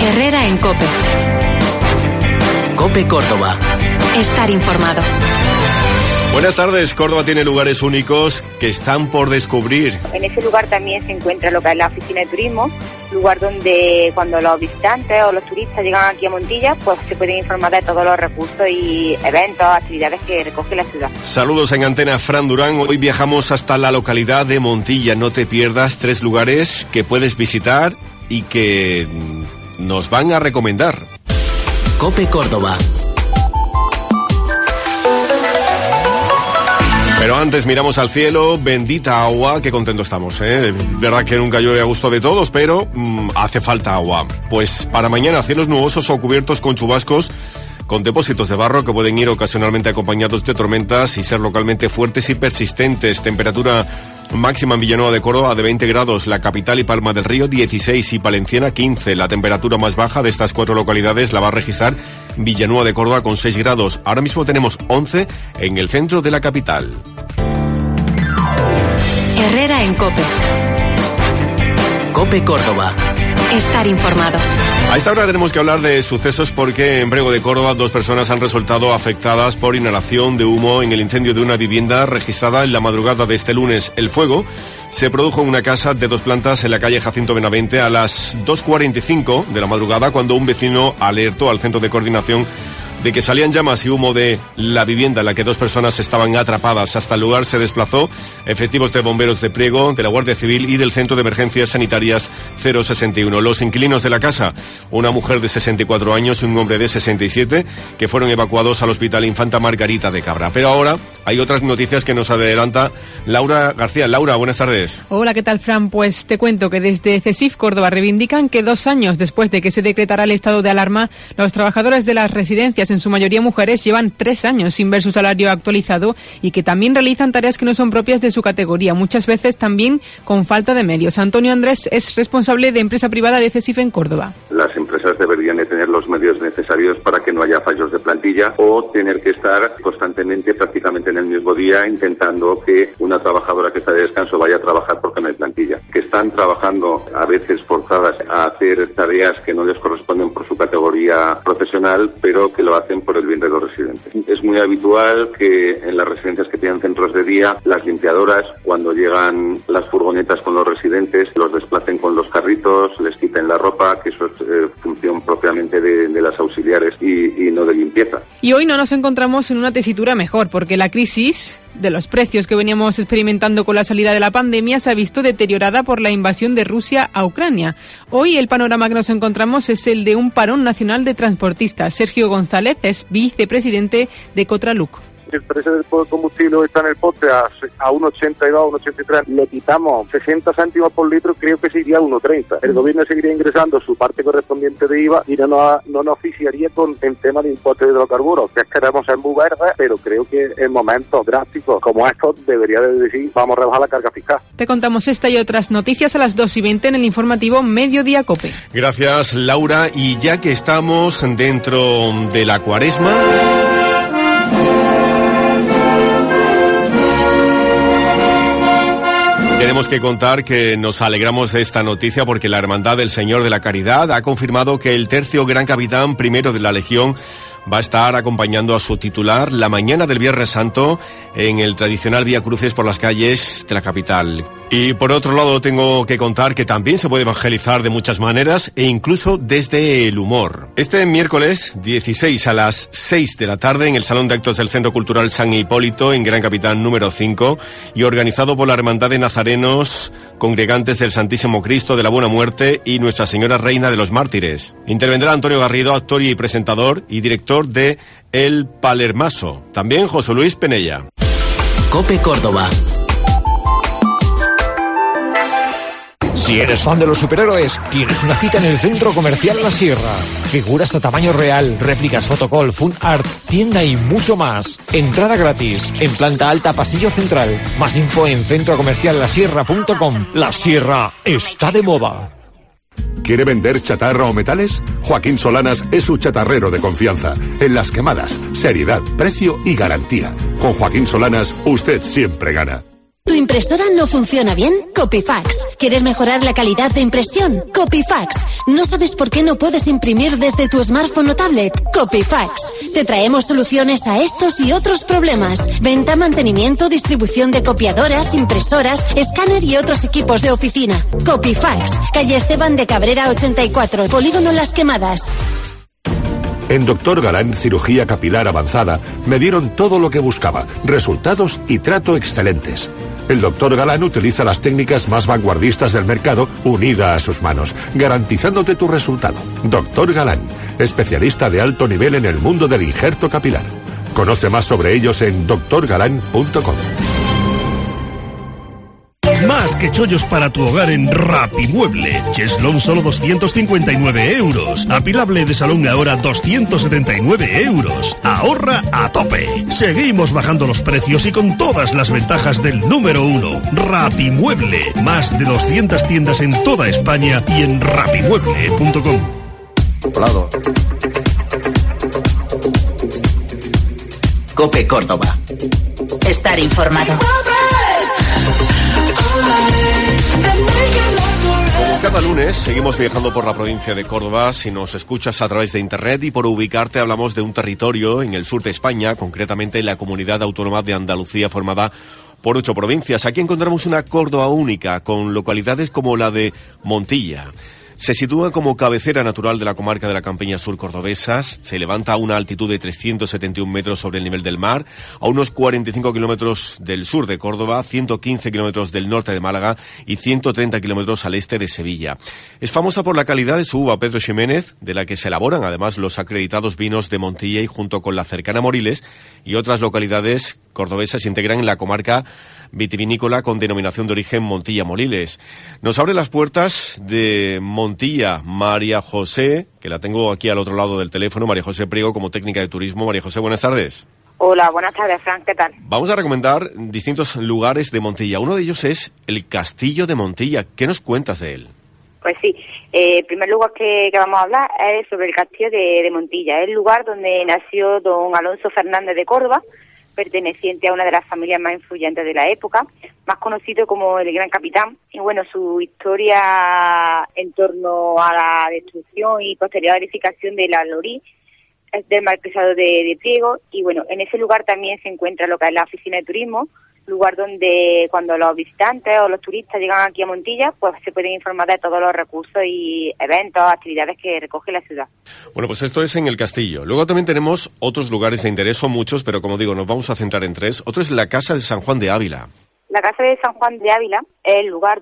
Herrera en COPE. COPE Córdoba. Estar informado. Buenas tardes. Córdoba tiene lugares únicos que están por descubrir. En ese lugar también se encuentra lo que es la oficina de turismo, lugar donde cuando los visitantes o los turistas llegan aquí a Montilla, pues se pueden informar de todos los recursos y eventos, actividades que recoge la ciudad. Saludos en Antena, Fran Durán. Hoy viajamos hasta la localidad de Montilla. No te pierdas 3 lugares que puedes visitar y que nos van a recomendar. COPE Córdoba. Pero antes miramos al cielo, bendita agua, qué contento estamos, ¿eh? Verdad que nunca llueve a gusto de todos, pero hace falta agua. Pues para mañana cielos nubosos o cubiertos con chubascos, con depósitos de barro que pueden ir ocasionalmente acompañados de tormentas y ser localmente fuertes y persistentes. Temperatura máxima en Villanueva de Córdoba de 20 grados, la capital y Palma del Río 16 y Palenciana 15. La temperatura más baja de estas 4 localidades la va a registrar Villanueva de Córdoba con 6 grados. Ahora mismo tenemos 11 en el centro de la capital. Herrera en COPE. COPE Córdoba. Estar informado. A esta hora tenemos que hablar de sucesos porque en Brego de Córdoba 2 personas han resultado afectadas por inhalación de humo en el incendio de una vivienda registrada en la madrugada de este lunes. El fuego se produjo en una casa de 2 plantas en la calle Jacinto Benavente a las 2:45 de la madrugada cuando un vecino alertó al centro de coordinación de que salían llamas y humo de la vivienda en la que 2 personas estaban atrapadas. Hasta el lugar se desplazó efectivos de bomberos de Priego, de la Guardia Civil y del Centro de Emergencias Sanitarias 061. Los inquilinos de la casa, una mujer de 64 años y un hombre de 67, que fueron evacuados al Hospital Infanta Margarita de Cabra. Pero ahora hay otras noticias que nos adelanta Laura García. Laura, buenas tardes. Hola, ¿qué tal, Fran? Pues te cuento que desde CESIF Córdoba reivindican que 2 años después de que se decretara el estado de alarma, los trabajadores de las residencias, en su mayoría mujeres, llevan 3 años sin ver su salario actualizado y que también realizan tareas que no son propias de su categoría, muchas veces también con falta de medios. Antonio Andrés es responsable de empresa privada de CESIF en Córdoba. Las empresas deberían de tener los medios necesarios para que no haya fallos de plantilla o tener que estar constantemente, prácticamente en el mismo día, intentando que una trabajadora que está de descanso vaya a trabajar porque no hay plantilla. Que están trabajando a veces forzadas a hacer tareas que no les corresponden por su categoría profesional, pero que lo hacen por el bien de los residentes. Es muy habitual que en las residencias que tienen centros de día, las limpiadoras, cuando llegan las furgonetas con los residentes, los desplacen con los carritos, les quiten la ropa, que eso es función propiamente de las auxiliares y no de limpieza. Y hoy no nos encontramos en una tesitura mejor, porque la crisis de los precios que veníamos experimentando con la salida de la pandemia se ha visto deteriorada por la invasión de Rusia a Ucrania. Hoy el panorama que nos encontramos es el de un parón nacional de transportistas. Sergio González es vicepresidente de Cotraluc. El precio del combustible está en el poste a 1,82, 1,83. Le quitamos 60 céntimos por litro, creo que sería 1,30. El gobierno seguiría ingresando su parte correspondiente de IVA y no nos oficiaría con el tema de impuestos de hidrocarburos, que queremos ser muy verdes, pero creo que en momentos drásticos como estos debería de decir vamos a rebajar la carga fiscal. Te contamos esta y otras noticias a las 2:20 en el informativo Mediodía COPE. Gracias, Laura. Y ya que estamos dentro de la cuaresma, tenemos que contar que nos alegramos de esta noticia porque la Hermandad del Señor de la Caridad ha confirmado que el tercio Gran Capitán I de la Legión va a estar acompañando a su titular la mañana del Viernes Santo en el tradicional Vía Crucis por las calles de la capital. Y por otro lado tengo que contar que también se puede evangelizar de muchas maneras e incluso desde el humor. Este miércoles 16 a las 6 de la tarde en el Salón de Actos del Centro Cultural San Hipólito en Gran Capitán número 5 y organizado por la Hermandad de Nazarenos Congregantes del Santísimo Cristo de la Buena Muerte y Nuestra Señora Reina de los Mártires. Intervendrá Antonio Garrido, actor y presentador y director de El Palermaso. También José Luis Penella. COPE Córdoba. Si eres fan de los superhéroes, tienes una cita en el Centro Comercial La Sierra. Figuras a tamaño real, réplicas fotocall, fun art, tienda y mucho más. Entrada gratis, en planta alta, pasillo central. Más info en centrocomerciallasierra.com. La Sierra está de moda. ¿Quiere vender chatarra o metales? Joaquín Solanas es su chatarrero de confianza. En las quemadas, seriedad, precio y garantía. Con Joaquín Solanas, usted siempre gana. ¿Tu impresora no funciona bien? Copifax. ¿Quieres mejorar la calidad de impresión? Copifax. ¿No sabes por qué no puedes imprimir desde tu smartphone o tablet? Copifax. Te traemos soluciones a estos y otros problemas. Venta, mantenimiento, distribución de copiadoras, impresoras, escáner y otros equipos de oficina. Copifax. Calle Esteban de Cabrera 84, Polígono Las Quemadas. En Dr. Galán Cirugía Capilar Avanzada me dieron todo lo que buscaba, resultados y trato excelentes. El Dr. Galán utiliza las técnicas más vanguardistas del mercado unida a sus manos, garantizándote tu resultado. Dr. Galán, especialista de alto nivel en el mundo del injerto capilar. Conoce más sobre ellos en drgalán.com. Más que chollos para tu hogar en Rapimueble. Cheslón solo 259 euros. Apilable de salón ahora 279 euros. Ahorra a tope. Seguimos bajando los precios y con todas las ventajas del número 1. Rapimueble. Más de 200 tiendas en toda España y en rapimueble.com. Volado. COPE Córdoba. Estar informado. Como cada lunes, seguimos viajando por la provincia de Córdoba. Si nos escuchas a través de internet y por ubicarte, hablamos de un territorio en el sur de España, concretamente en la comunidad autónoma de Andalucía, formada por 8 provincias. Aquí encontramos una Córdoba única, con localidades como la de Montilla. Se sitúa como cabecera natural de la comarca de la Campiña Sur cordobesas, se levanta a una altitud de 371 metros sobre el nivel del mar, a unos 45 kilómetros del sur de Córdoba, 115 kilómetros del norte de Málaga y 130 kilómetros al este de Sevilla. Es famosa por la calidad de su uva Pedro Ximénez, de la que se elaboran además los acreditados vinos de Montilla, y junto con la cercana Moriles y otras localidades cordobesas se integran en la comarca vitivinícola con denominación de origen Montilla-Moriles. Nos abre las puertas de Montilla María José, que la tengo aquí al otro lado del teléfono, María José Priego, como técnica de turismo. María José, buenas tardes. Hola, buenas tardes, Fran, ¿qué tal? Vamos a recomendar distintos lugares de Montilla. Uno de ellos es el Castillo de Montilla. ¿Qué nos cuentas de él? Pues sí, el primer lugar que vamos a hablar es sobre el Castillo de Montilla. Es el lugar donde nació don Alonso Fernández de Córdoba, perteneciente a una de las familias más influyentes de la época, más conocido como el Gran Capitán. Y bueno, su historia en torno a la destrucción y posterior edificación de la Lorí es del Marquesado de Priego. Y bueno, en ese lugar también se encuentra lo que es la oficina de turismo, lugar donde cuando los visitantes o los turistas llegan aquí a Montilla, pues se pueden informar de todos los recursos y eventos, actividades que recoge la ciudad. Bueno, pues esto es en el castillo. Luego también tenemos otros lugares de interés, son muchos, pero como digo, nos vamos a centrar en 3. Otro es la Casa de San Juan de Ávila. La Casa de San Juan de Ávila es el lugar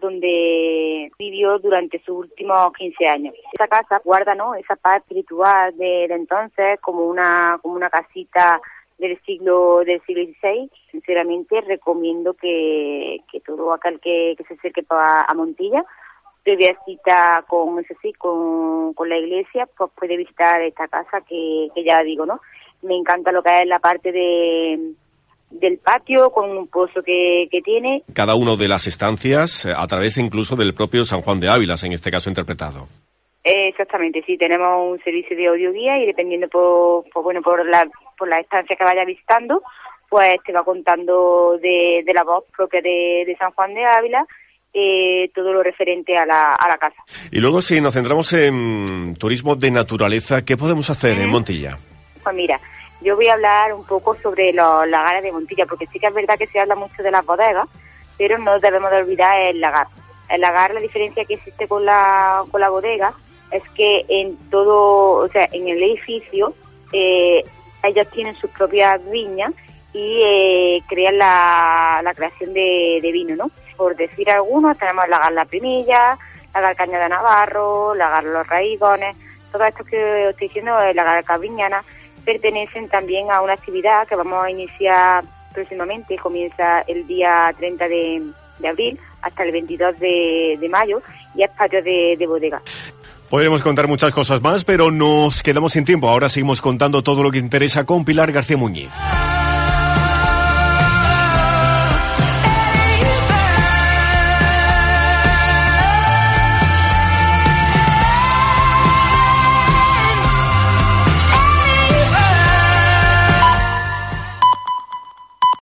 donde vivió durante sus últimos 15 años. Esa casa guarda, ¿no?, esa paz espiritual de entonces, como una casita del siglo XVI. Sinceramente recomiendo que todo aquel que se acerque a Montilla, previa cita con la iglesia, pues puede visitar esta casa que ya digo, ¿no? Me encanta lo que es la parte del patio con un pozo que tiene. Cada uno de las estancias a través incluso del propio San Juan de Ávila, en este caso interpretado. Exactamente, sí, tenemos un servicio de audioguía y dependiendo por la estancia que vaya visitando, pues te va contando de la voz propia de San Juan de Ávila todo lo referente a la casa. Y luego, si nos centramos en turismo de naturaleza, ¿qué podemos hacer en Montilla? Pues mira, yo voy a hablar un poco sobre los lagares de Montilla, porque sí que es verdad que se habla mucho de las bodegas, pero no debemos de olvidar el lagar. El lagar, la diferencia que existe con la bodega es que en el edificio ellos tienen sus propias viñas y crean la creación de vino, ¿no? Por decir algunos, tenemos lagar La Primilla, lagar Caña de Navarro, lagar Los Raigones. Todo esto que os estoy diciendo, lagar Caviñana, pertenecen también a una actividad que vamos a iniciar próximamente. Comienza el día 30 de abril hasta el 22 de mayo y es patio de bodega. Podríamos contar muchas cosas más, pero nos quedamos sin tiempo. Ahora seguimos contando todo lo que interesa con Pilar García Muñiz.